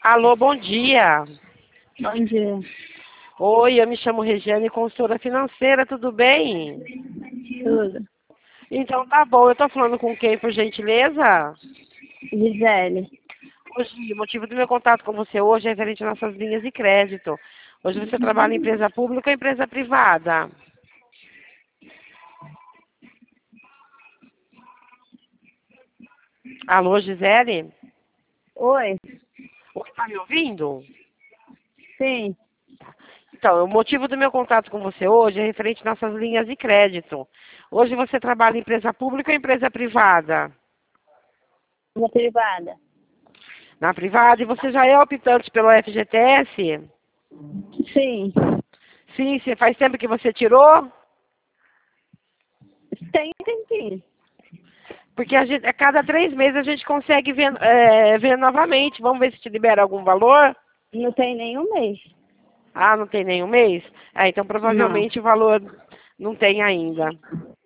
Alô, bom dia. Bom dia. Oi, eu me chamo Regiane, consultora financeira, tudo bem? Tudo. Então tá bom, eu tô falando com quem, por gentileza? Gisele. Hoje, o motivo do meu contato com você hoje é referente às nossas linhas de crédito. Hoje você trabalha em empresa pública ou empresa privada? Alô, Gisele? Oi. Oi, tá me ouvindo? Sim. Então, o motivo do meu contato com você hoje é referente às nossas linhas de crédito. Hoje você trabalha em empresa pública ou empresa privada? Na privada. Na privada, e você já é optante pelo FGTS? Sim. Sim, faz tempo que você tirou? Tem tempinho. Porque a cada 3 meses a gente consegue ver, ver novamente. Vamos ver se te libera algum valor? Não tem nenhum mês. Ah, não tem nenhum mês? Ah, então Não. provavelmente o valor não tem ainda.